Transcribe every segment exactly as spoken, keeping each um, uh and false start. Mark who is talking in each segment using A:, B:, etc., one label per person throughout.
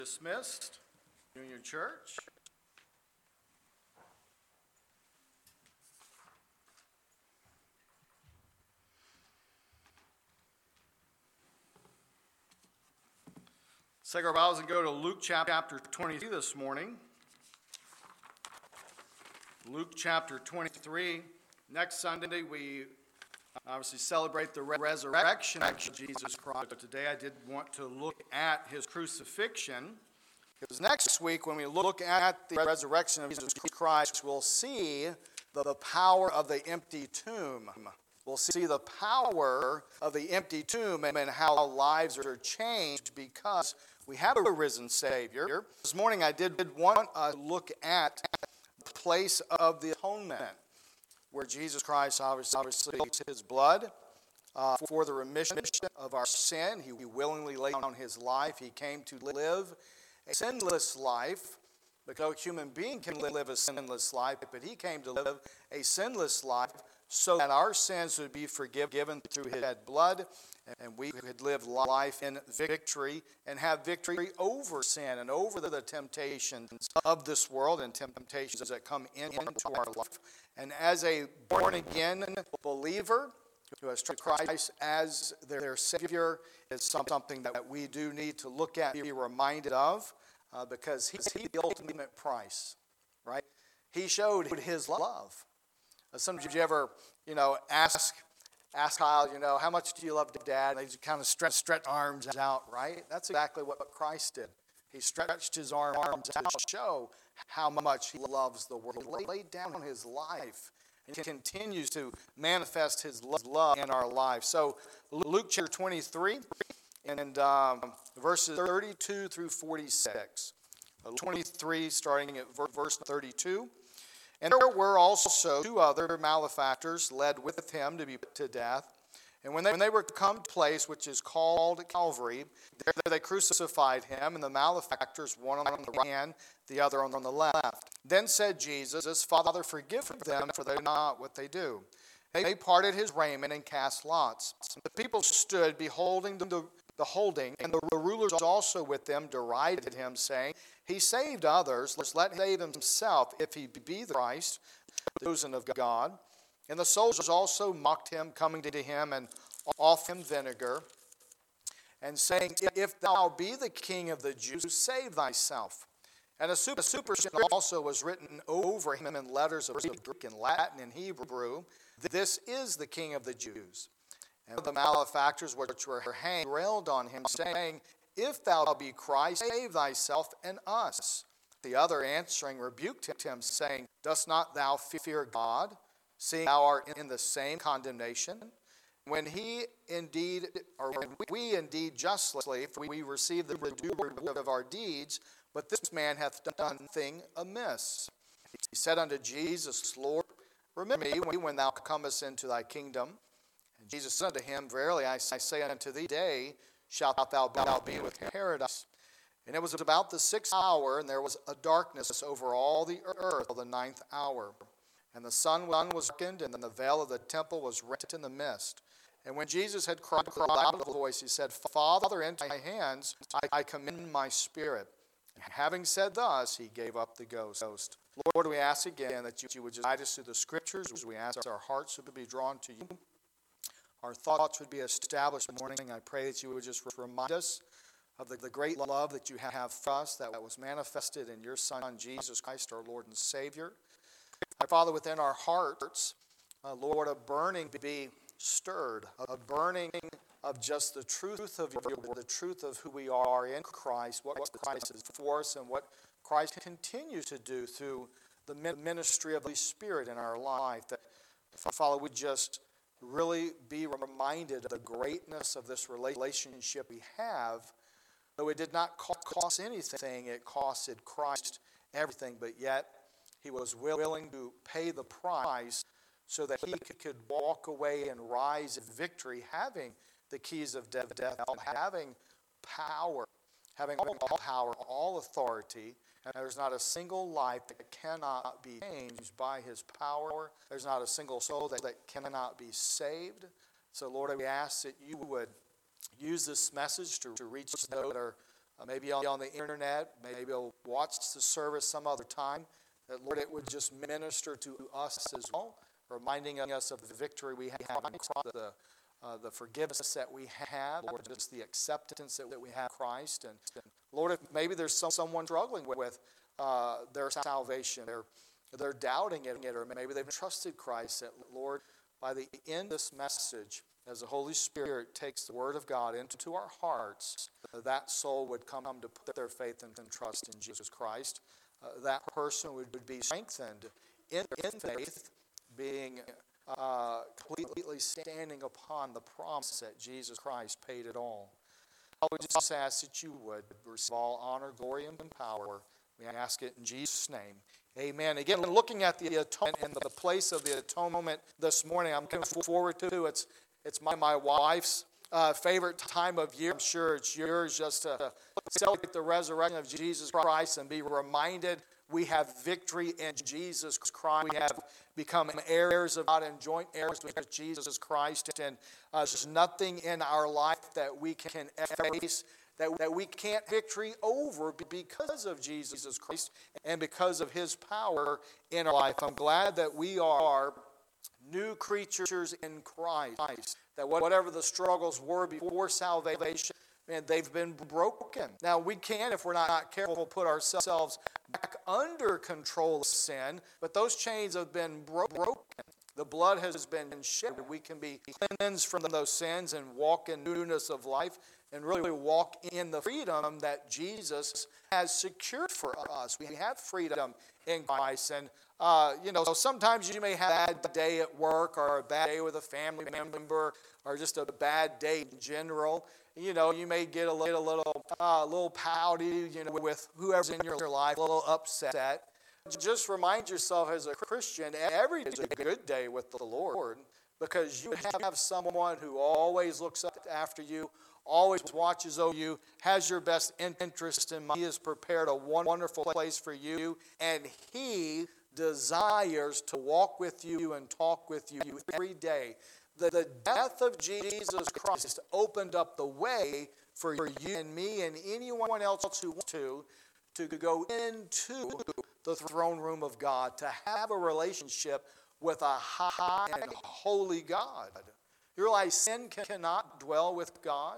A: Dismissed. Union Church. Let's take our Bibles and go to Luke chapter twenty-three this morning. Luke chapter twenty-three. Next Sunday we obviously celebrate the resurrection of Jesus Christ. But today I did want to look at his crucifixion. Because next week when we look at the resurrection of Jesus Christ, we'll see the power of the empty tomb. We'll see the power of the empty tomb and how lives are changed because we have a risen Savior. This morning I did want to look at the place of the atonement, where Jesus Christ obviously, obviously his blood uh, for the remission of our sin. He willingly laid down his life. He came to live a sinless life, because no human being can live a sinless life, but he came to live a sinless life so that our sins would be forgiven through his blood, and we could live life in victory and have victory over sin and over the temptations of this world and temptations that come into our life. And as a born-again believer who has trusted Christ as their Savior is something that we do need to look at, be reminded of, uh, because he's the ultimate price, right? He showed his love. Uh, sometimes you ever, you know, ask ask Kyle, you know, how much do you love Dad? And they just kind of stretch, stretch arms out, right? That's exactly what Christ did. He stretched his arms out to show how much he loves the world. He laid down his life. And he continues to manifest his love in our life. So Luke chapter twenty-three and um, verses thirty-two through forty-six. twenty-three starting at verse thirty-two. And there were also two other malefactors led with him to be put to death. And when they, when they were come to a place which is called Calvary, there they crucified him, and the malefactors, one on the right hand, the other on the left. Then said Jesus, Father, forgive them, for they know not what they do. They parted his raiment and cast lots. The people stood beholding the, the holding, and the rulers also with them derided him, saying, He saved others, let him save himself, if he be the Christ, the chosen of God. And the soldiers also mocked him, coming to him and offered him vinegar, and saying, If thou be the king of the Jews, save thyself. And a superscription also was written over him in letters of Greek and Latin and Hebrew, This is the king of the Jews. And the malefactors which were hanged railed on him, saying, If thou be Christ, save thyself and us. The other answering rebuked him, saying, Dost not thou fear God, seeing thou art in the same condemnation? When he indeed, or when we indeed justly, for we receive the reward of our deeds, but this man hath done nothing amiss. He said unto Jesus, Lord, remember me when thou comest into thy kingdom. And Jesus said unto him, Verily I say unto thee, today shalt thou be with paradise. And it was about the sixth hour, and there was a darkness over all the earth till the ninth hour. And the sun was darkened, and the veil of the temple was rent in the midst. And when Jesus had cried out with a voice, he said, Father, into thy hands I commend my spirit. And having said thus, he gave up the ghost. Lord, we ask again that you would just guide us through the scriptures. We ask our hearts would be drawn to you. Our thoughts would be established this morning. I pray that you would just remind us of the, the great love that you have for us, that was manifested in your Son, Jesus Christ, our Lord and Savior. Our Father, within our hearts, uh, Lord, a burning be stirred, a burning of just the truth of your word, the truth of who we are in Christ, what Christ is for us, and what Christ continues to do through the ministry of the Holy Spirit in our life. That, Father, we just really be reminded of the greatness of this relationship we have. Though it did not cost anything, it costed Christ everything, but yet he was willing to pay the price so that he could walk away and rise in victory, having the keys of death, death, having power, having all power, all authority. And there's not a single life that cannot be changed by his power. There's not a single soul that, that cannot be saved. So, Lord, we ask that you would use this message to, to reach those that are
B: uh, maybe on the internet, maybe you'll watch the service some other time, that, Lord, it would just minister to us as well, reminding us of the victory we have in Christ, the, uh, the forgiveness that we have, Lord, just the acceptance that, that we have in Christ. And, and Lord, if maybe there's some, someone struggling with uh, their salvation, they're, they're doubting it, or maybe they've trusted Christ, that, Lord, by the end of this message, as the Holy Spirit takes the Word of God into our hearts, that soul would come to put their faith and trust in Jesus Christ. Uh, that person would, would be strengthened in, in faith, being uh, completely standing upon the promise that Jesus Christ paid it all. I would just ask that you would receive all honor, glory, and power. We ask it in Jesus' name. Amen. Again, looking at the atonement and the place of the atonement this morning, I'm looking forward to it's it's my my wife's uh, favorite time of year. I'm sure it's yours, just to celebrate the resurrection of Jesus Christ and be reminded we have victory in Jesus Christ. We have become heirs of God and joint heirs with Jesus Christ, and uh, there's nothing in our life that we can face That, that we can't victory over because of Jesus Christ and because of His power in our life. I'm glad that we are new creatures in Christ, that whatever the struggles were before salvation, man, they've been broken. Now, we can, if we're not careful, put ourselves back under control of sin, but those chains have been bro- broken. The blood has been shed. We can be cleansed from those sins and walk in newness of life and really walk in the freedom that Jesus has secured for us. We have freedom in Christ. And, uh, you know, so sometimes you may have a bad day at work or a bad day with a family member or just a bad day in general. You know, you may get a little, a little, uh, a little pouty, you know, with whoever's in your life, a little upset. Just remind yourself as a Christian, every day is a good day with the Lord, because you have someone who always looks up after you, always watches over you, has your best interest in mind. He has prepared a wonderful place for you, and He desires to walk with you and talk with you every day. The, the death of Jesus Christ opened up the way for you and me and anyone else who wants to, to go into the throne room of God, to have a relationship with a high and holy God. You realize sin cannot dwell with God,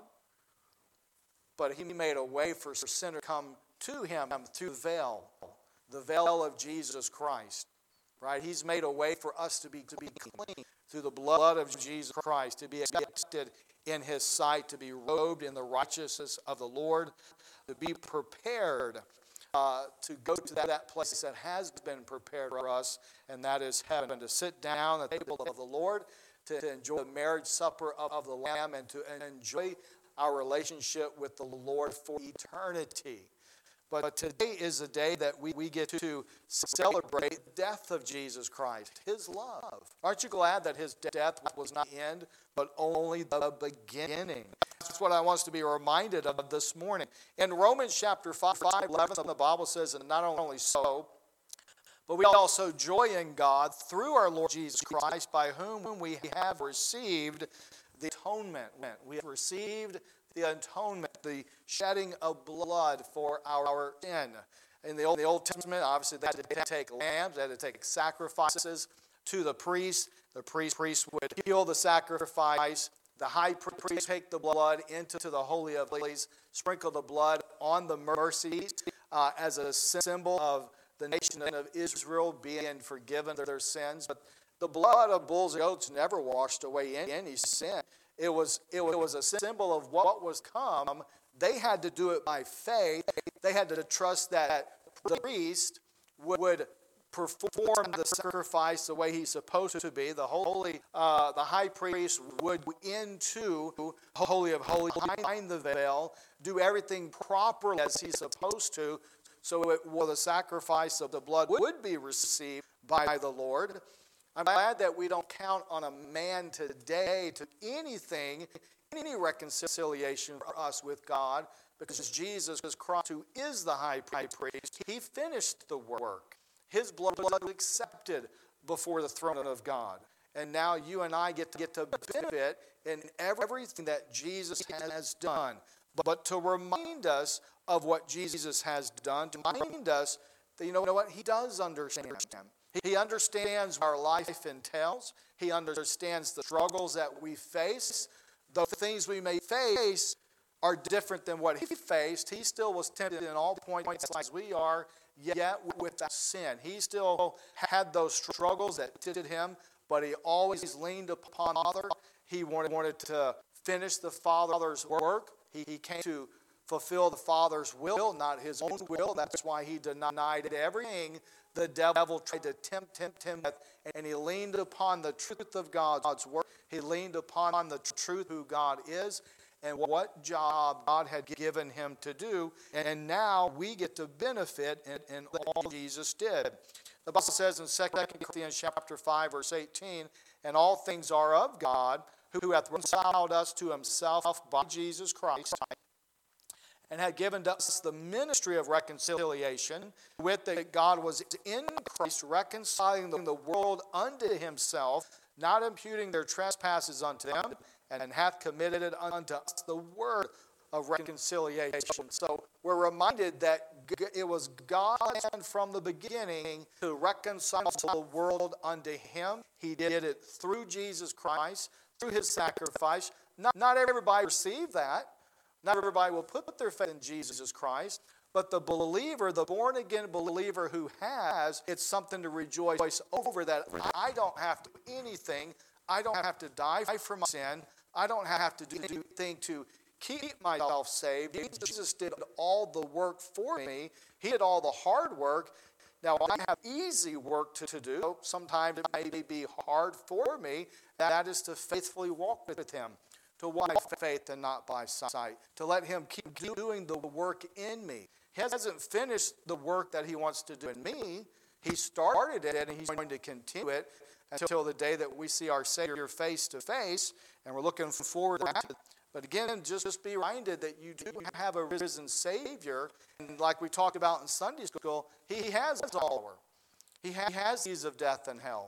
B: but He made a way for sinners to come to Him through the veil, the veil of Jesus Christ. Right? He's made a way for us to be to be clean through the blood of Jesus Christ, to be accepted in His sight, to be robed in the righteousness of the Lord, to be prepared Uh, to go to that, that place that has been prepared for us, and that is heaven, to sit down at the table of the Lord, to, to enjoy the marriage supper of, of the Lamb, and to and enjoy our relationship with the Lord for eternity. But, but today is a day that we, we get to celebrate the death of Jesus Christ, His love. Aren't you glad that His death was not the end, but only the beginning? That's what I want us to be reminded of this morning. In Romans chapter five, eleven, the Bible says, and not only so, but we also joy in God through our Lord Jesus Christ, by whom we have received the atonement. We have received the atonement, the shedding of blood for our sin. In the Old, the Old Testament, obviously, they had to take lambs, they had to take sacrifices to the priest. The priest, priest would kill the sacrifice. The high priest would take the blood into the Holy of Holies, sprinkle the blood on the mercies uh, as a symbol of the nation of Israel being forgiven their sins. But the blood of bulls and goats never washed away any sin. It was, it was a symbol of what was come. They had to do it by faith. They had to trust that the priest would perform the sacrifice the way he's supposed to be. The holy, uh, the high priest would go into the Holy of Holies, behind the veil, do everything properly as he's supposed to, so it, well, the sacrifice of the blood would be received by the Lord. I'm glad that we don't count on a man today to anything, any reconciliation for us with God, because Jesus Christ, who is the high priest, He finished the work. His blood was accepted before the throne of God. And now you and I get to get to benefit in everything that Jesus has done. but to remind us of what Jesus has done, to remind us that, you know what, he does understand. He understands what our life entails. He understands the struggles that we face. The things we may face are different than what he faced. He still was tempted in all points as we are, yet without sin. He still had those struggles that tempted him, but he always leaned upon the Father. He wanted, wanted to finish the Father's work. He, he came to fulfill the Father's will, not his own will. That's why he denied everything the devil tried to tempt, tempt him with, and he leaned upon the truth of God's word. He leaned upon the truth who God is and what job God had given him to do. And now we get to benefit in, in all Jesus did. The Bible says in Second Corinthians chapter five, verse eighteen, and all things are of God, who hath reconciled us to himself by Jesus Christ, and had given to us the ministry of reconciliation, with that God was in Christ reconciling the world unto himself, not imputing their trespasses unto them, and hath committed it unto us the word of reconciliation. So we're reminded that it was God's plan from the beginning to reconcile the world unto him. He did it through Jesus Christ, through his sacrifice. Not, not everybody received that. Not everybody will put their faith in Jesus Christ, but the believer, the born-again believer who has, it's something to rejoice over, that I don't have to do anything. I don't have to die for my sin. I don't have to do anything to keep myself saved. Jesus did all the work for me. He did all the hard work. Now, I have easy work to, to do. Sometimes it may be hard for me. That is to faithfully walk with him, to walk by faith and not by sight, to let him keep doing the work in me. He hasn't finished the work that he wants to do in me. He started it, and he's going to continue it until the day that we see our Savior face to face, and we're looking forward to that. But again, just, just be reminded that you do have a risen Savior, and like we talked about in Sunday school, he has all power. He has keys of death and hell.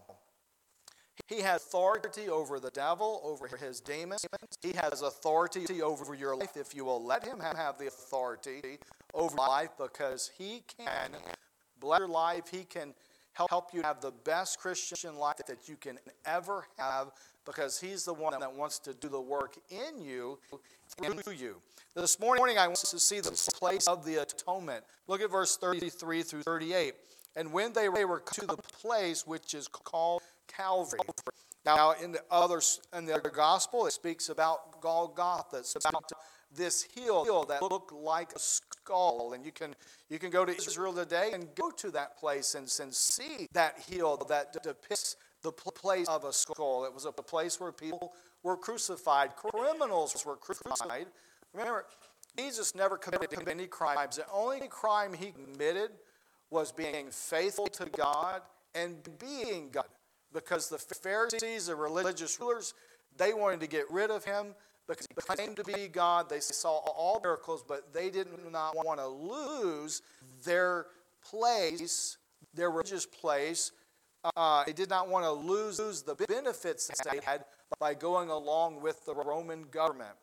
B: He has authority over the devil, over his demons. He has authority over your life if you will let him have the authority over life, because he can bless your life. He can help you have the best Christian life that you can ever have, because he's the one that wants to do the work in you, through you. This morning I want us to see the place of the atonement. Look at verse thirty-three through thirty-eight. And when they were come to the place which is called Calvary. Now, in the other in the other gospel, it speaks about Golgotha. It's about this hill that looked like a skull. And you can you can go to Israel today and go to that place and, and see that hill that depicts the place of a skull. It was a place where people were crucified. Criminals were crucified. Remember, Jesus never committed any crimes. The only crime he committed was being faithful to God and being God. Because the Pharisees, the religious rulers, they wanted to get rid of him because he claimed to be God. They saw all miracles, but they did not want to lose their place, their religious place. Uh, they did not want to lose the benefits they had by going along with the Roman government.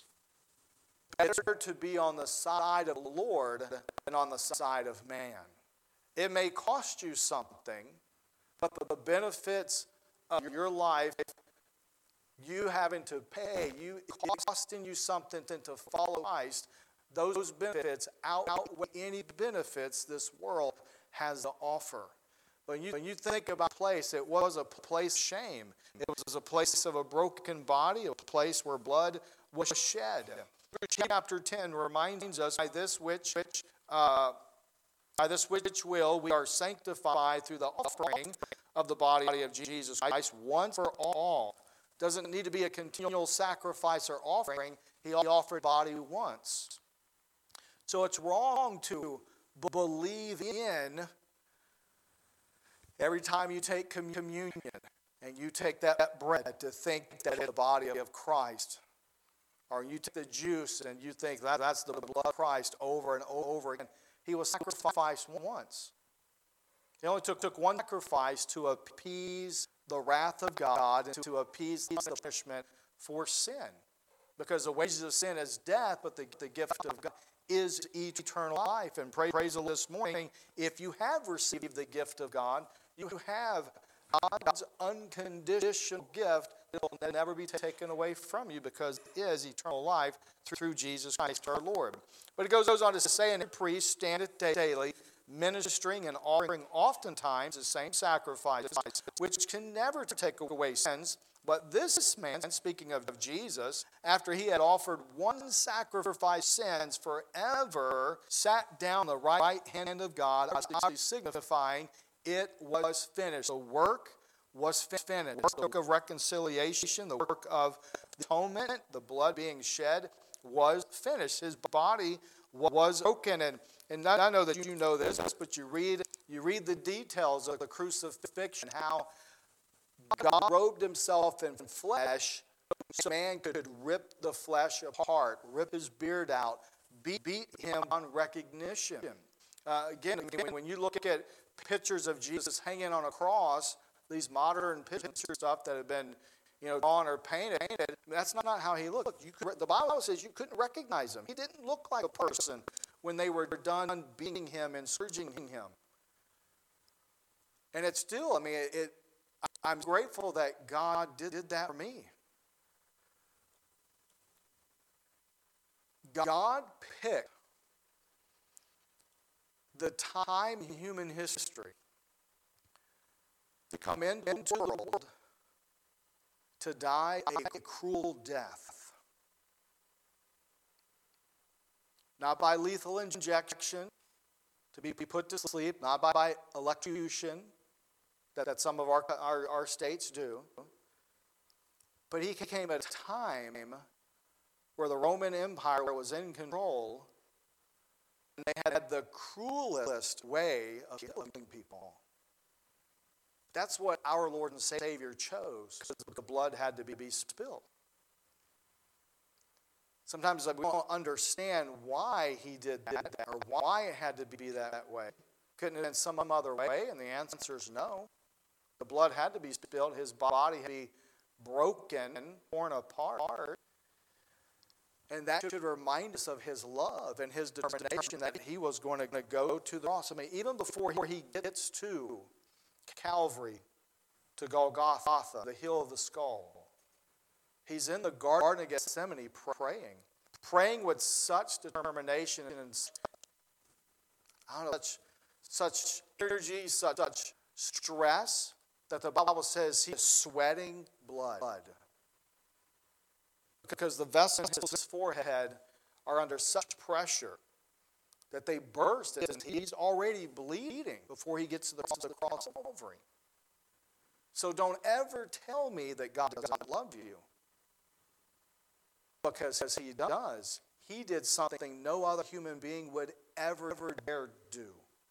B: Better to be on the side of the Lord than on the side of man. It may cost you something, but the benefits of your life, you having to pay, you costing you something to follow Christ, those benefits outweigh any benefits this world has to offer. When you, when you think about a place, it was a place of shame. It was a place of a broken body, a place where blood was shed. Chapter ten reminds us, by this which, which uh, by this which will we are sanctified through the offering of the body of Jesus Christ once for all. Doesn't need to be a continual sacrifice or offering. He offered body once. So it's wrong to b- believe in every time you take communion and you take that bread to think that it's the body of Christ. Or you take the juice and you think that that's the blood of Christ over and over again. He was sacrificed once. It only took, took one sacrifice to appease the wrath of God and to appease the punishment for sin. Because the wages of sin is death, but the, the gift of God is eternal life. And praise, praise the Lord this morning, if you have received the gift of God, you have God's unconditional gift that will never be taken away from you, because it is eternal life through Jesus Christ our Lord. But it goes on to say, and the priest standeth daily, ministering and offering oftentimes the same sacrifice, which can never take away sins. But this man, speaking of Jesus, after he had offered one sacrifice sins forever, sat down on the right hand of God, obviously signifying it was finished. The work was finished. The work of reconciliation, the work of atonement, the blood being shed was finished. His body was broken. And, and I know that you know this, but you read, you read the details of the crucifixion, how God robed himself in flesh so man could rip the flesh apart, rip his beard out, beat, beat him on recognition. Uh, again, when you look at pictures of Jesus hanging on a cross, these modern pictures stuff that have been, you know, drawn or painted, that's not how he looked. You could, the Bible says you couldn't recognize him. He didn't look like a person when they were done beating him and scourging him. And it's still, I mean, it, it I'm grateful that God did, did that for me. God picked the time in human history to come into the world to die a cruel death. Not by lethal injection, to be put to sleep, not by electrocution, that, that some of our, our, our states do. But he came at a time where the Roman Empire was in control, and they had the cruelest way of killing people. That's what our Lord and Savior chose, because the blood had to be, be spilled. Sometimes we don't understand why he did that, or why it had to be that way. Couldn't it have been some other way? And the answer is no. The blood had to be spilled. His body had to be broken and torn apart. And that should remind us of his love and his determination that he was going to go to the cross. I mean, even before he gets to Calvary, to Golgotha, the hill of the skull, he's in the Garden of Gethsemane praying. Praying with such determination and I don't know, such, such energy, such, such stress, that the Bible says he is sweating blood. Because the vessels in his forehead are under such pressure that they burst, and he's already bleeding before he gets to the cross of Calvary. So don't ever tell me that God doesn't love you. Because he does. He did something no other human being would ever, ever dare do.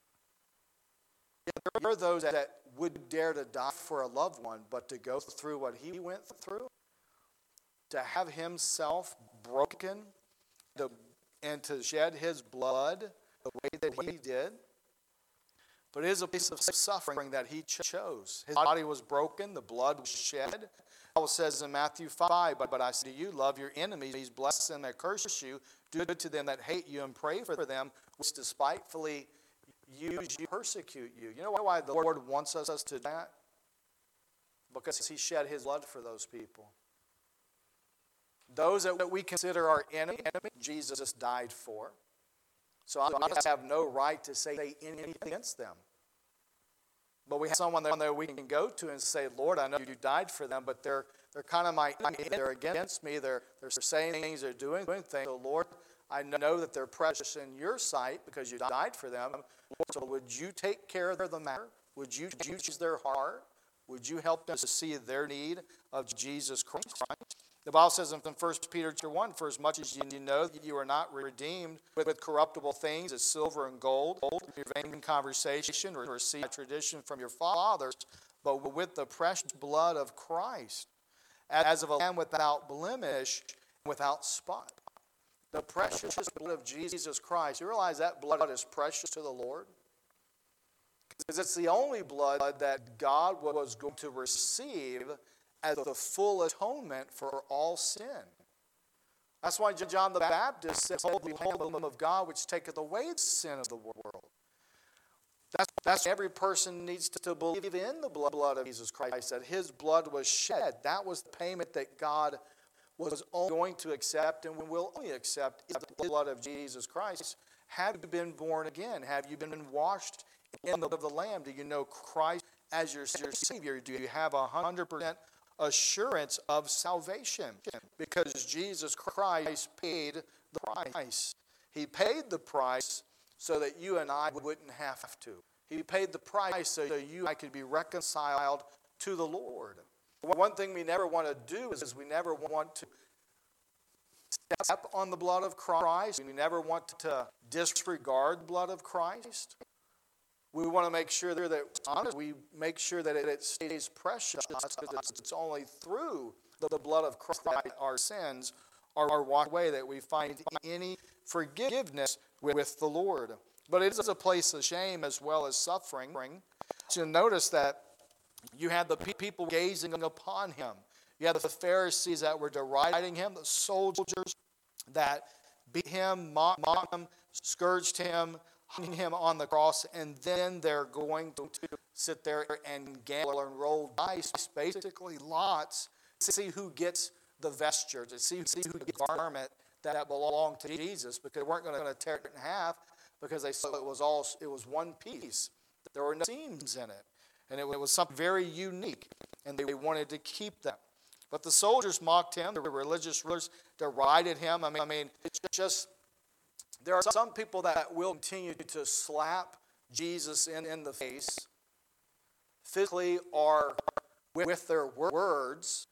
B: There are those that would dare to die for a loved one, but to go through what he went through, to have himself broken, to, and to shed his blood the way that he did. But it is a piece of suffering that he chose. His body was broken, the blood was shed. The Bible says in Matthew five, but, but I say to you, love your enemies, bless them that curse you, do good to them that hate you, and pray for them which despitefully use you, persecute you. You know why the Lord wants us to do that? Because he shed his blood for those people. Those that we consider our enemy, Jesus died for. So I have no right to say anything against them. But we have someone that we can go to and say, Lord, I know you died for them, but they're they're kind of my enemy. They're against me. They're, they're saying things, they're doing things. So Lord, I know that they're precious in your sight because you died for them. So would you take care of the matter? Would you choose their heart? Would you help them to see their need of Jesus Christ? The Bible says in First Peter one, for as much as you know that you are not redeemed with corruptible things as silver and gold, your vain conversation or received tradition from your fathers, but with the precious blood of Christ, as of a lamb without blemish, without spot. The precious blood of Jesus Christ. You realize that blood is precious to the Lord? Because it's the only blood that God was going to receive as the full atonement for all sin. That's why John the Baptist says, "Behold the Lamb of God, which taketh away the sin of the world." That's, that's every person needs to believe in the blood of Jesus Christ, that his blood was shed. That was the payment that God was going to accept and will only accept is the blood of Jesus Christ. Have you been born again? Have you been washed in the blood of the Lamb? Do you know Christ as your, your Savior? Do you have a hundred percent assurance of salvation? Because Jesus Christ paid the price. He paid the price so that you and I wouldn't have to. He paid the price so that you and I could be reconciled to the Lord. One thing we never want to do is we never want to step on the blood of Christ. We never want to disregard the blood of Christ. We want to make sure that, honestly, we make sure that it stays precious, because it's only through the blood of Christ our sins are washed away, that we find any forgiveness with the Lord. But it is a place of shame as well as suffering. So notice that you had the people gazing upon him. You had the Pharisees that were deriding him, the soldiers that beat him, mocked him, scourged him, hung him on the cross, and then they're going to sit there and gamble and roll dice, basically lots, to see who gets the vesture, to see, see who gets the garment that belonged to Jesus, because they weren't going to tear it in half, because they saw it was all it was one piece. There were no seams in it, and it was something very unique, and they wanted to keep that. But the soldiers mocked him, the religious rulers derided him. I mean, I mean, it's just, there are some people that will continue to slap Jesus in, in the face, physically or with their words,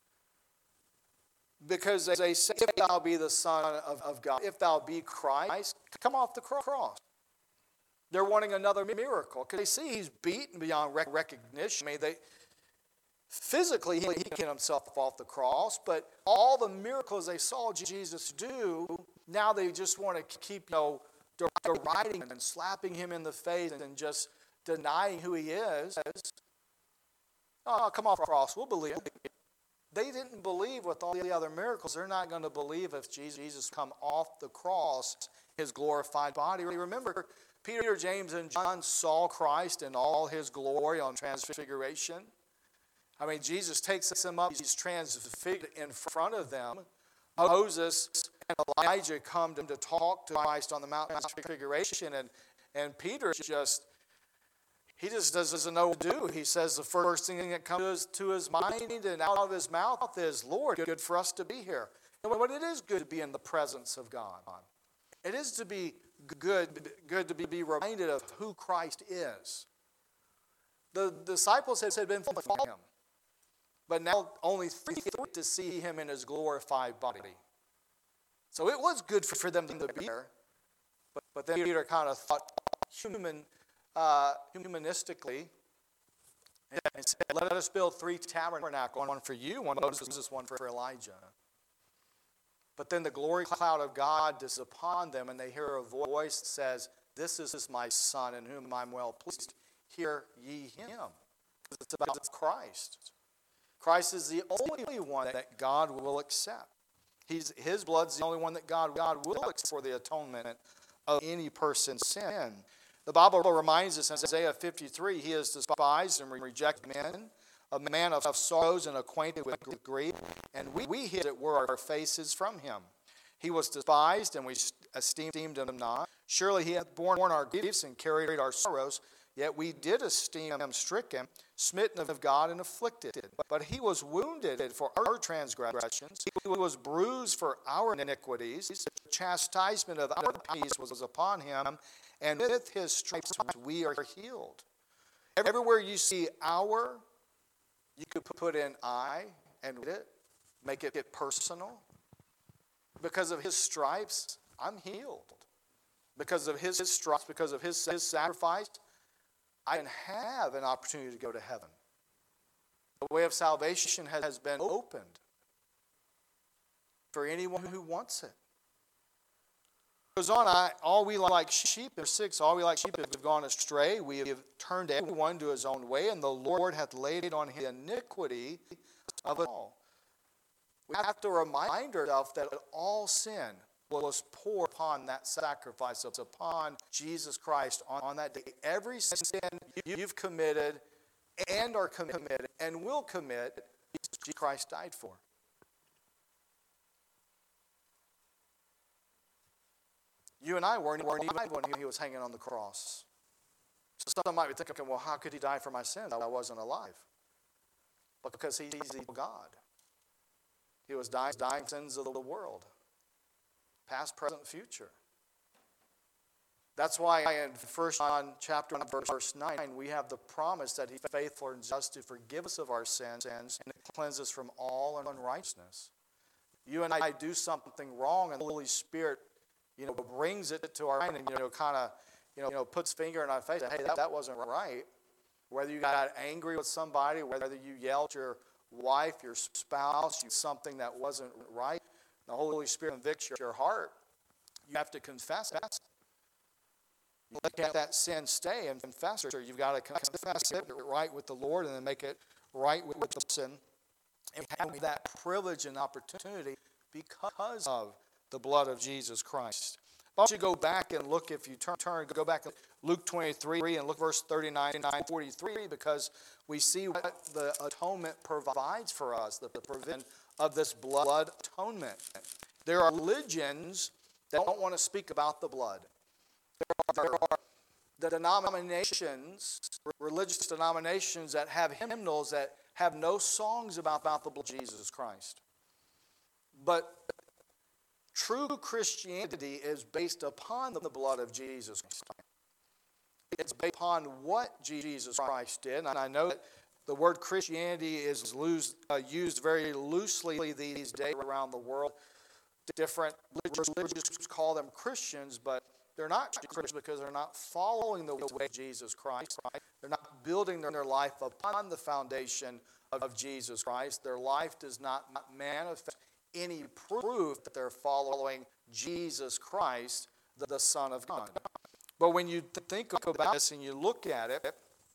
B: because they say, if thou be the Son of, of God, if thou be Christ, come off the cross. They're wanting another miracle, because they see he's beaten beyond rec- recognition. I mean, they, physically, he, he can himself off the cross, but all the miracles they saw Jesus do, now they just want to keep, you know, deriding him and slapping him in the face and just denying who he is. Oh, come off the cross, we'll believe it. They didn't believe with all the other miracles. They're not going to believe if Jesus come off the cross, his glorified body. Remember, Peter, James, and John saw Christ in all his glory on transfiguration. I mean, Jesus takes them up. He's transfigured in front of them. Moses and Elijah come to, to talk to Christ on the Mount of Transfiguration, and, and Peter just, he just doesn't know what to do. He says the first thing that comes to his, to his mind and out of his mouth is, Lord, good for us to be here. And what it is good to be in the presence of God. It is to be good, good to be, be reminded of who Christ is. The disciples had been following him, but now only three to see him in his glorified body. So it was good for, for them to be there, but, but then Peter kind of thought human, uh, humanistically, and said, let us build three tabernacles, one for you, one for Moses, one for Elijah. But then the glory cloud of God is upon them, and they hear a voice that says, this is my Son, in whom I'm well pleased. Hear ye him. It's about Christ. Christ is the only one that God will accept. He's, his blood's the only one that God, God will accept for the atonement of any person's sin. The Bible reminds us in Isaiah fifty-three, he is despised and rejected men, a man of sorrows and acquainted with grief, and we, we hid, as it were, our faces from him. He was despised, and we esteemed him not. Surely he hath borne our griefs and carried our sorrows, yet we did esteem him stricken, smitten of God, and afflicted. But he was wounded for our transgressions, he was bruised for our iniquities. The chastisement of our peace was upon him, and with his stripes we are healed. Everywhere you see our, you could put in I and read it, make it get personal. Because of his stripes, I'm healed. Because of his, his stripes, because of his, his sacrifice, I can have an opportunity to go to heaven. The way of salvation has, has been opened for anyone who wants it. It goes on, I, all we like sheep, verse six, all we like sheep have gone astray. We have turned everyone to his own way, and the Lord hath laid on him the iniquity of us all. we have to remind ourselves that all sin was poured upon that sacrifice, upon Jesus Christ on, on that day. Every sin you've committed and are committed and will commit, Jesus Christ died for. You and I weren't, weren't even when he was hanging on the cross. So some might be thinking, well, how could he die for my sins? I wasn't alive. But because he's God. He was dying, dying sins of the world. Past, present, future. That's why in First John chapter one, verse nine, we have the promise that he's faithful and just to forgive us of our sins and cleanse us from all unrighteousness. You and I do something wrong, and the Holy Spirit, you know, brings it to our mind and, you know, kind of, you know, puts finger in our face. Hey, that, that wasn't right. Whether you got angry with somebody, whether you yelled at your wife, your spouse, you something that wasn't right, the Holy Spirit convicts your heart. You have to confess it. You let that sin stay and confess it. You've got to confess it right with the Lord and then make it right with the sin. And we have that privilege and opportunity because of the blood of Jesus Christ. Why don't you go back and look, if you turn, turn go back to Luke twenty-three and look verse thirty-nine and forty-three, because we see what the atonement provides for us, the, the provision of this blood atonement. There are religions that don't want to speak about the blood. There are, there are the denominations, religious denominations that have hymnals that have no songs about, about the blood of Jesus Christ. But true Christianity is based upon the blood of Jesus Christ. It's based upon what Jesus Christ did. And I know that the word Christianity is loose, uh, used very loosely these days around the world. Different religious groups call them Christians, but they're not Christians because they're not following the way of Jesus Christ. They're not building their life upon the foundation of Jesus Christ. Their life does not manifest any proof that they're following Jesus Christ, the Son of God. But when you think about this and you look at it,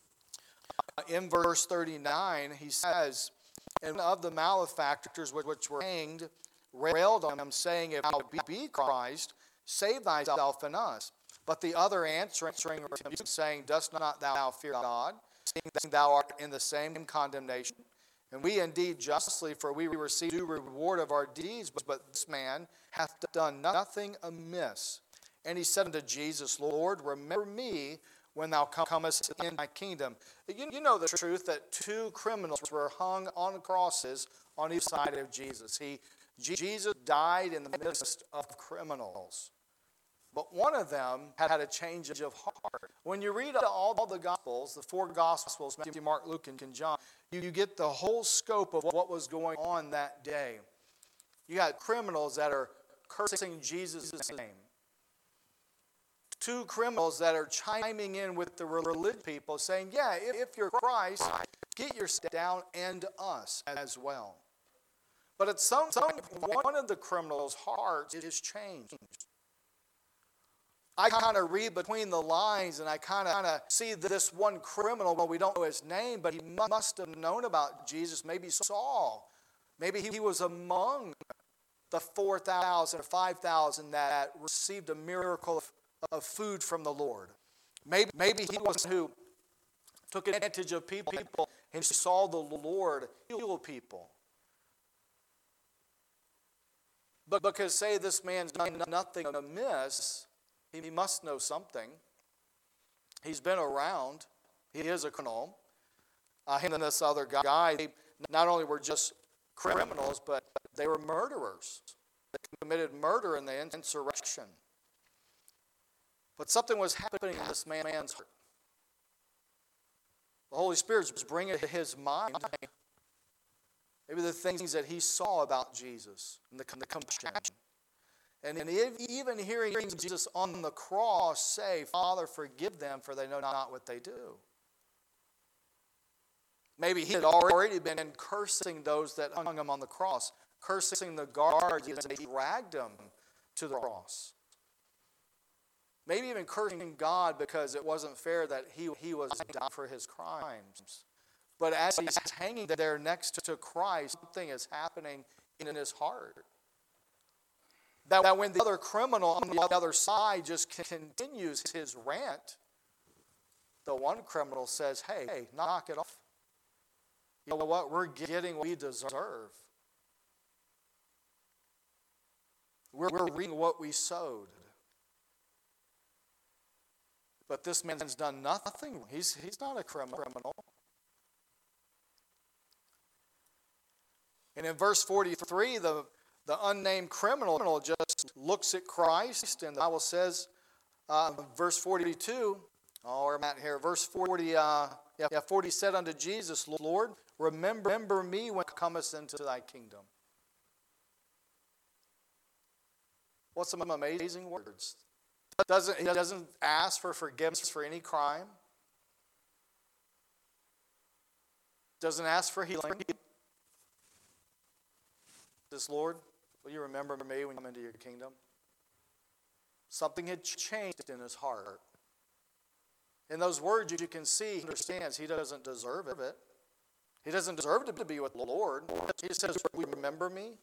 B: uh, in verse thirty-nine, he says, and of the malefactors which were hanged, railed on him, saying, if thou be Christ, save thyself and us. But the other answering him, saying, dost not thou fear God, seeing thou art in the same condemnation? And we indeed justly, for we receive due reward of our deeds, but this man hath done nothing amiss. And he said unto Jesus, Lord, remember me when thou comest in thy kingdom. You, you know the truth that two criminals were hung on crosses on each side of Jesus. He, Jesus died in the midst of criminals. But one of them had a change of heart. When you read all the Gospels, the four Gospels, Matthew, Mark, Luke, and John, you, you get the whole scope of what was going on that day. You got criminals that are cursing Jesus' name. Two criminals that are chiming in with the religious people saying, yeah, if, if you're Christ, get your step down and us as well. But at some point, one of the criminals' hearts is changed. I kind of read between the lines and I kind of see this one criminal, well, we don't know his name, but he must have known about Jesus, maybe Saul. Maybe he was among the four thousand or five thousand that received a miracle of, of food from the Lord. Maybe, maybe he was who took advantage of people and saw the Lord heal people. But because, say, this man's done nothing amiss, he must know something. He's been around. He is a criminal. Uh, him and this other guy, they not only were just criminals, but they were murderers. They committed murder in the insurrection. But something was happening in this man's heart. The Holy Spirit was bringing to his mind maybe the things that he saw about Jesus and the, the compassion. And, and even hearing Jesus on the cross say, Father, forgive them, for they know not what they do. Maybe he had already been cursing those that hung him on the cross, cursing the guards as they dragged him to the cross. Maybe even cursing God because it wasn't fair that he, he was dying for his crimes. But as he's hanging there next to Christ, something is happening in his heart. That, that when the other criminal on the other side just continues his rant, the one criminal says, hey, hey, knock it off. You know what? We're getting what we deserve. We're, we're reaping what we sowed. But this man's done nothing. He's, he's not a criminal. And in verse forty-three, the, the unnamed criminal just looks at Christ, and the Bible says, uh, verse forty-two, oh, where am I at here? Verse forty, uh, yeah, forty said unto Jesus, Lord, remember, remember me when thou comest into thy kingdom. What some amazing words. Doesn't, he doesn't ask for forgiveness for any crime. Doesn't ask for healing. Says, Lord, will you remember me when you come into your kingdom? Something had changed in his heart. In those words, you can see he understands he doesn't deserve it. He doesn't deserve to be with the Lord. He says, will you remember me?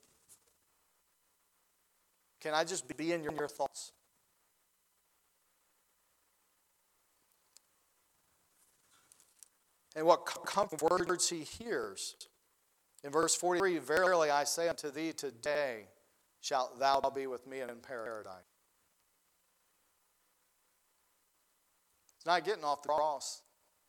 B: Can I just be in your, your thoughts? And what comfort words he hears. In verse forty-three, verily I say unto thee, today shalt thou be with me in paradise. It's not getting off the cross.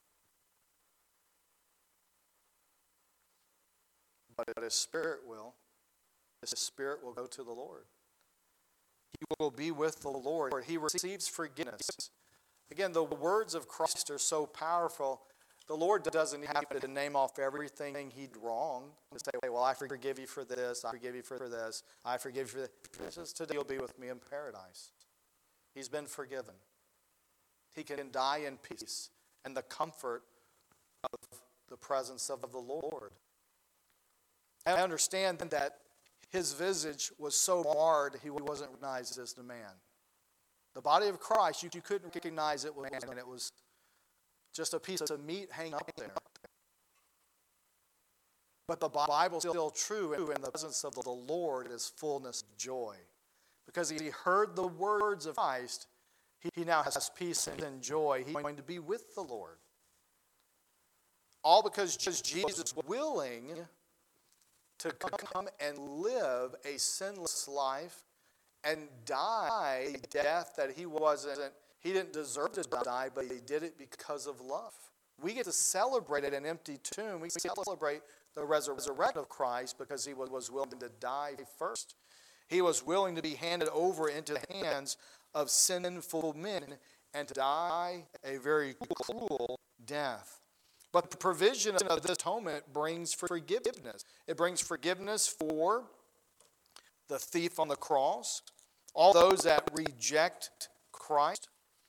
B: But his spirit will. His spirit will go to the Lord. He will be with the Lord. He receives forgiveness. Again, the words of Christ are so powerful. The Lord doesn't have to name off everything he did wrong and say, well, I forgive you for this, I forgive you for this, I forgive you for this. This is today you'll be with me in paradise. He's been forgiven. He can die in peace and the comfort of the presence of the Lord. I understand that his visage was so marred he wasn't recognized as the man. The body of Christ, you, you couldn't recognize it was man, and it was just a piece of meat hanging up there. But the Bible is still true, and in the presence of the Lord is fullness of joy. Because he heard the words of Christ, he, he now has peace and joy. He's going to be with the Lord. All because Jesus was willing to come and live a sinless life and die a death that he wasn't, he didn't deserve to die, but he did it because of love. We get to celebrate at an empty tomb. We celebrate the resurrection of Christ because he was willing to die first. He was willing to be handed over into the hands of sinful men and to die a very cruel death. But the provision of this atonement brings forgiveness. It brings forgiveness for the thief on the cross, all those that reject Christ.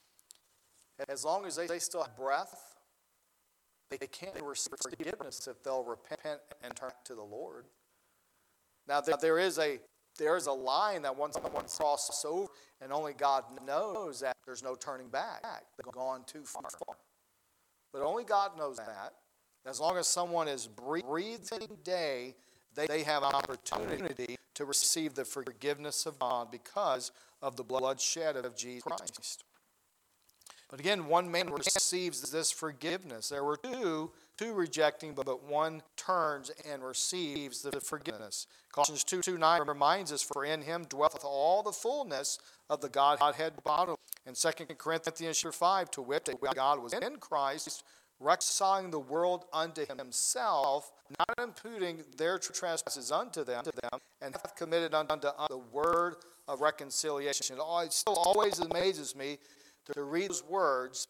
B: As long as they, they still have breath, they, they can't receive forgiveness if they'll repent and turn to the Lord. Now, there, there is a there is a line that once someone crosses over, and only God knows that there's no turning back. They've gone too far. But only God knows that. As long as someone is breathing day, they, they have an opportunity to receive the forgiveness of God because of the bloodshed of Jesus Christ. But again, one man receives this forgiveness. There were two, two rejecting, but one turns and receives the forgiveness. Colossians two, two, nine reminds us, for in him dwelleth all the fullness of the Godhead bodily. And Second Corinthians five, to wit, that God was in Christ, reconciling the world unto himself, not imputing their trespasses unto them, and hath committed unto us the word of reconciliation. It still always amazes me to read those words.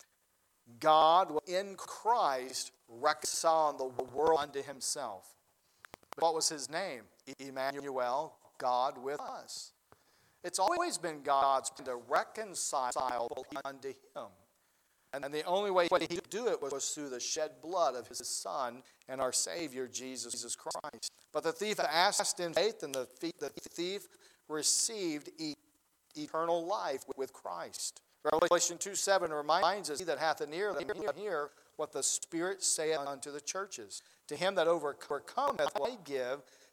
B: God was in Christ reconciling the world unto himself. What was his name? Emmanuel, God with us. It's always been God's plan to reconcile unto him. And the only way he could do it was through the shed blood of his Son and our Savior, Jesus Christ. But the thief asked in faith, and the thief received eternal life with Christ. Revelation two seven reminds us, he that hath an ear, let him hear what the Spirit saith unto the churches. To him that overcometh will I give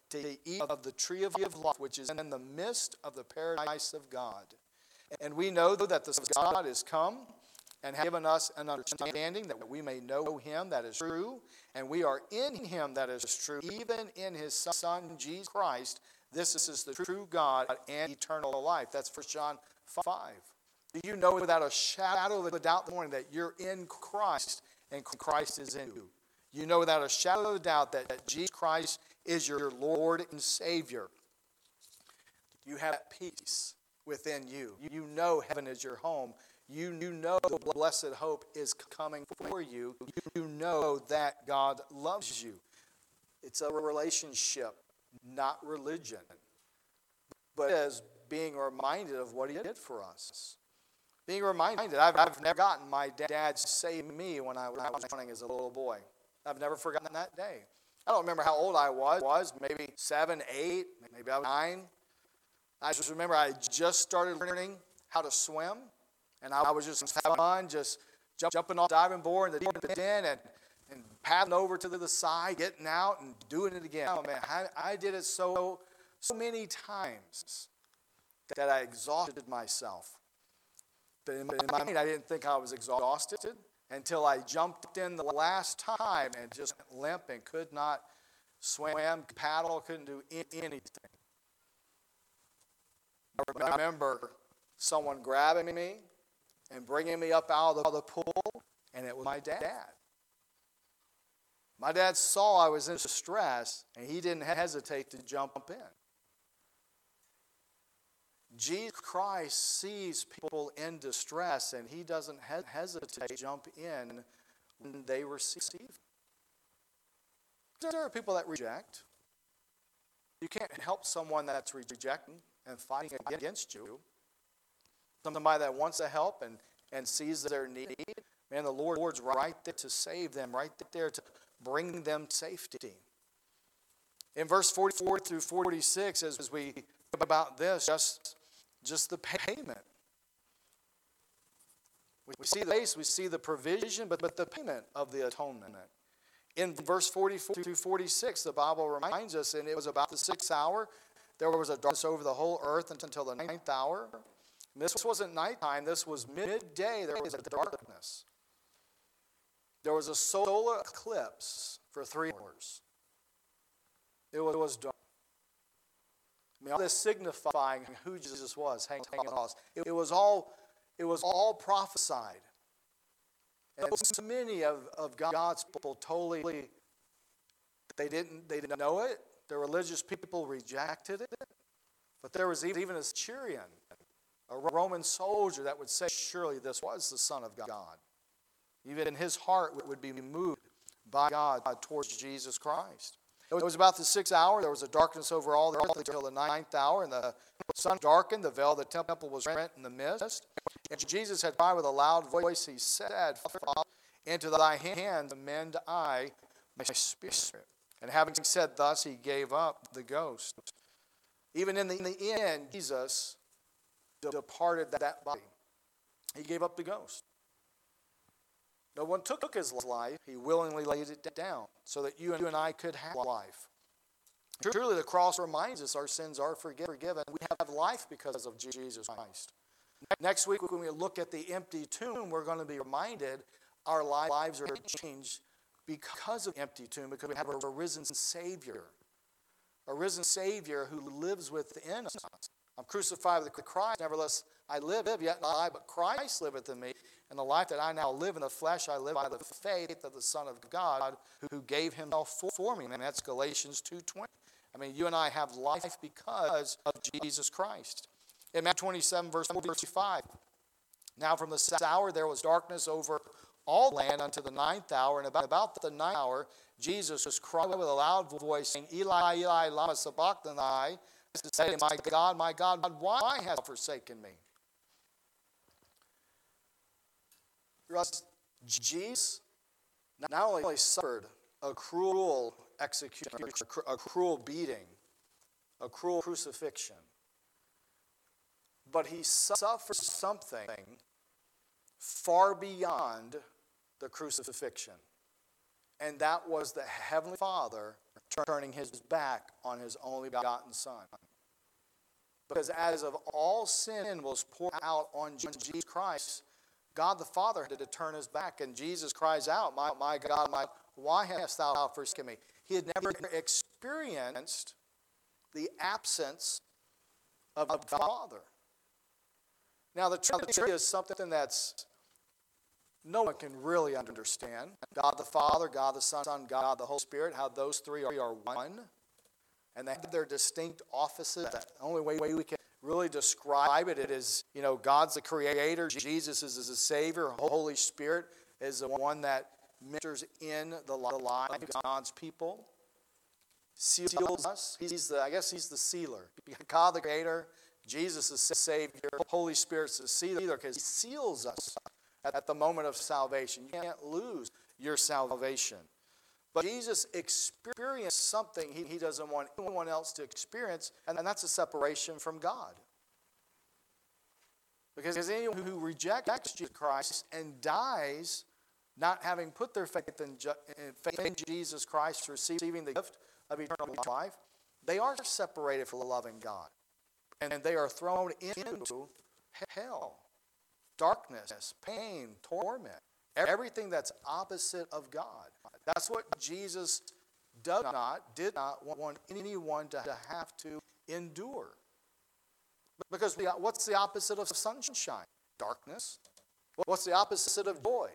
B: to eat of the tree of life, which is in the midst of the paradise of God. And we know that the Son of God is come and given us an understanding that we may know him that is true, and we are in him that is true, even in his Son, Jesus Christ. This is the true God and eternal life. That's First John five. Do you know without a shadow of a doubt this morning that you're in Christ and Christ is in you? You know without a shadow of a doubt that, that Jesus Christ is your Lord and Savior. You have peace within you. You know heaven is your home. You, you know the blessed hope is coming for you. You know that God loves you. It's a relationship, not religion, but as being reminded of what he did for us. Being reminded, I've, I've never forgotten my dad saving me when I was running as a little boy. I've never forgotten that day. I don't remember how old I was, was maybe seven, eight, maybe I was nine. I just remember I just started learning how to swim, and I was just having fun, just jump, jumping off the diving board in the deep end and, and paddling over to the side, getting out and doing it again. Oh man, I, I did it so, so many times that I exhausted myself. But in my mind, I didn't think I was exhausted until I jumped in the last time and just limp and could not swim, paddle, couldn't do anything. I remember someone grabbing me and bringing me up out of the pool, and it was my dad. My dad saw I was in distress, and he didn't hesitate to jump in. Jesus Christ sees people in distress, and he doesn't hesitate to jump in when they receive. There are people that reject. You can't help someone that's rejecting and fighting against you. Somebody that wants to help and, and sees their need. Man, the Lord, Lord's right there to save them, right there to bring them safety. In verse forty-four through forty-six, as, as we think about this, just, just the payment. We see the base, we see the provision, but, but the payment of the atonement. In verse forty-four through forty-six, the Bible reminds us, and it was about the sixth hour. There was a darkness over the whole earth until the ninth hour. And this wasn't nighttime, this was midday. There was a darkness. There was a solar eclipse for three hours. It was, it was dark. I mean, all this signifying who Jesus was hanging on the cross. It, it was all, it was all prophesied. And so many of, of God's people totally, they didn't, they didn't know it. The religious people rejected it. But there was even a centurion, a Roman soldier, that would say, surely this was the Son of God. Even his heart would be moved by God towards Jesus Christ. It was about the sixth hour. There was a darkness over all the earth until the ninth hour, and the sun darkened. The veil of the temple was rent in the midst. And Jesus had cried with a loud voice. He said, Father, into thy hand commend I my spirit. And having said thus, he gave up the ghost. Even in the, in the end, Jesus departed that body. He gave up the ghost. No one took his life. He willingly laid it down so that you and I could have life. Truly, the cross reminds us our sins are forgiven. We have life because of Jesus Christ. Next week, when we look at the empty tomb, we're going to be reminded our lives are changed because of the empty tomb, because we have a risen Savior. A risen Savior who lives within us. I'm crucified with Christ, nevertheless I live, yet not I, but Christ liveth in me. And the life that I now live in the flesh, I live by the faith of the Son of God who gave himself for me. And that's Galatians two twenty. I mean, you and I have life because of Jesus Christ. In Matthew twenty-seven, verse forty-five, now from the sixth hour there was darkness over all land unto the ninth hour, and about, about the ninth hour Jesus was crying with a loud voice, saying, Eli, Eli, lama sabachthani, to say, my God, my God, why hast thou forsaken me? Jesus not only suffered a cruel execution, a cruel beating, a cruel crucifixion, but he suffered something far beyond the crucifixion. And that was the Heavenly Father turning his back on his only begotten Son. Because as of all sin was poured out on Jesus Christ, God the Father had to turn his back, and Jesus cries out, my, my God, my, why hast thou forsaken me? He had never experienced the absence of the Father. Now, the Trinity is something that's no one can really understand. God the Father, God the Son, God the Holy Spirit, how those three are one. And they have their distinct offices. The only way we can really describe it, it is, you know, God's the creator, Jesus is the Savior, Holy Spirit is the one that ministers in the lives of God's people, seals us. He's the, I guess he's the sealer. God the creator, Jesus is the Savior, Holy Spirit's the sealer, because he seals us at the moment of salvation. You can't lose your salvation. But Jesus experienced something he, he doesn't want anyone else to experience, and that's a separation from God. Because anyone who rejects Jesus Christ and dies not having put their faith in, faith in Jesus Christ, receiving the gift of eternal life, they are separated from the loving God. And they are thrown into hell, darkness, pain, torment, everything that's opposite of God. That's what Jesus does not, did not want anyone to have to endure. Because we, what's the opposite of sunshine? Darkness. What's the opposite of joy?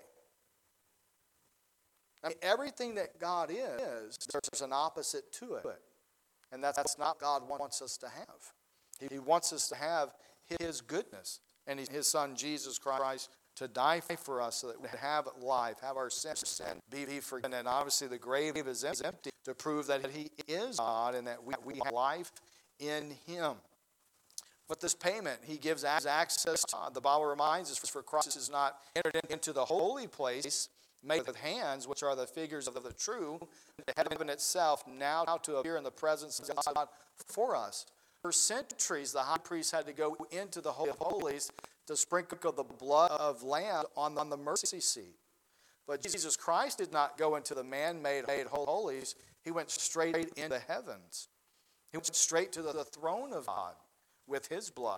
B: I mean, everything that God is, there's an opposite to it. And that's, that's not what God wants us to have. He, he wants us to have his goodness and his Son, Jesus Christ, to die for us so that we have life, have our sins be forgiven. And obviously the grave is empty to prove that he is God and that we, we have life in him. But this payment he gives access to. The Bible reminds us, for Christ is not entered into the holy place made with hands, which are the figures of the true, heaven itself, now to appear in the presence of God for us. For centuries, the high priest had to go into the Holy of Holies to sprinkle the blood of lamb on, on the mercy seat. But Jesus Christ did not go into the man-made holies. He went straight into the heavens. He went straight to the, the throne of God with his blood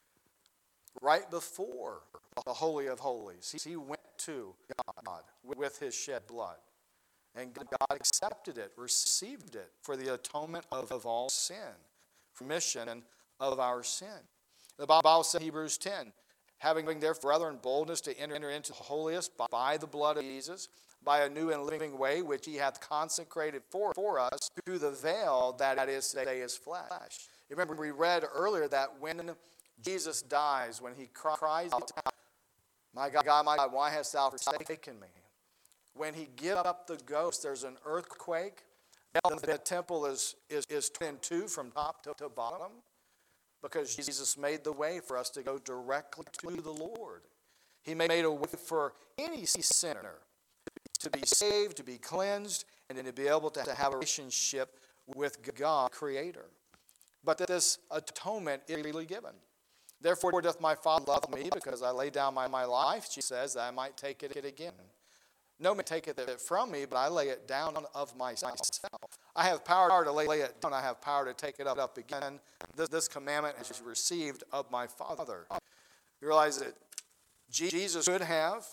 B: right before the Holy of Holies. He, he went to God with his shed blood. And God accepted it, received it for the atonement of, of all sin, remission of our sin. The Bible says in Hebrews ten, having therefore, brethren, boldness to enter into the holiest by the blood of Jesus, by a new and living way which he hath consecrated for, for us through the veil that is today his flesh. You remember we read earlier that when Jesus dies, when he cries out, my God, my God, why hast thou forsaken me? When he gives up the ghost, there's an earthquake. The temple is, is, is torn in two from top to, to bottom, because Jesus made the way for us to go directly to the Lord. He made a way for any sinner to be saved, to be cleansed, and then to be able to have a relationship with God, Creator. But this atonement is freely given. Therefore doth my Father love me, because I lay down my, my life, she says, that I might take it again. No man taketh it from me, but I lay it down of myself. I have power to lay it down. I have power to take it up again. This, this commandment is received of my Father. You realize that Jesus could have,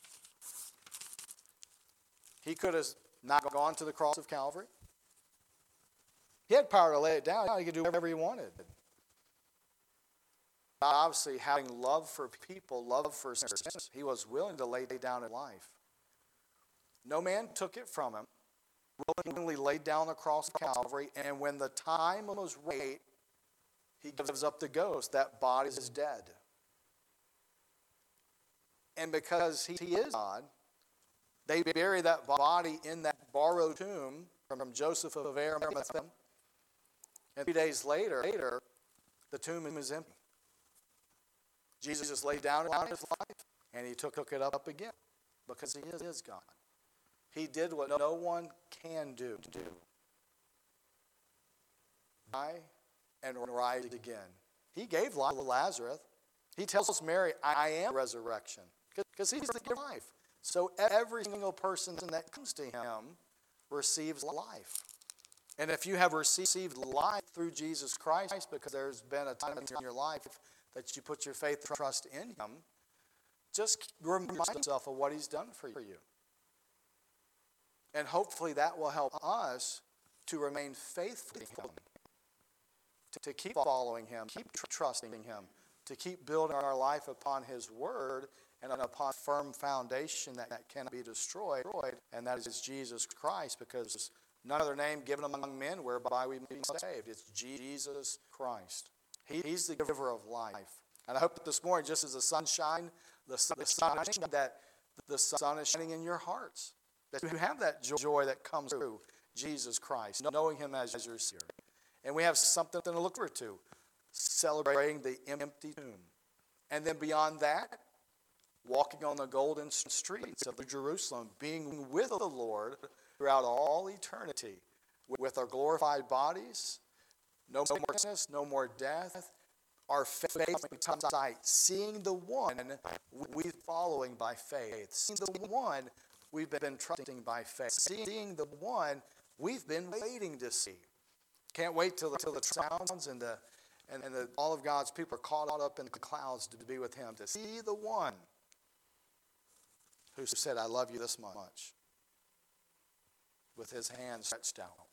B: he could have not gone to the cross of Calvary. He had power to lay it down. He could do whatever he wanted. Obviously, having love for people, love for sinners, he was willing to lay down his life. No man took it from him, willingly laid down the cross of Calvary, and when the time was right, he gives up the ghost. That body is dead. And because he is God, they bury that body in that borrowed tomb from Joseph of Arimathea. And three days later, later, the tomb is empty. Jesus laid down his life, and he took, took it up again, because he is God. He did what no one can do. Die and rise again. He gave life to Lazarus. He tells Mary, I am resurrection, because he's the giver of life. So every single person that comes to him receives life. And if you have received life through Jesus Christ, because there's been a time in your life that you put your faith and trust in him, just remind yourself of what he's done for you. And hopefully that will help us to remain faithful to him, to keep following him, keep trusting him, to keep building our life upon his word and upon a firm foundation that, that cannot be destroyed, and that is Jesus Christ, because none other name given among men whereby we may be saved. It's Jesus Christ. He, he's the giver of life. And I hope that this morning, just as the sunshine, the sun, the sun is shining, that the sun is shining in your hearts, that you have that joy that comes through Jesus Christ, knowing him as your Savior. And we have something to look forward to, celebrating the empty tomb. And then beyond that, walking on the golden streets of Jerusalem, being with the Lord throughout all eternity, with our glorified bodies, no more sickness, no more death, our faith in sight, seeing the one we're following by faith, seeing the one we've been trusting by faith, seeing the one we've been waiting to see. Can't wait till the, till the sounds and the and, and the, all of God's people are caught up in the clouds to be with him, to see the one who said, I love you this much, with his hand stretched out.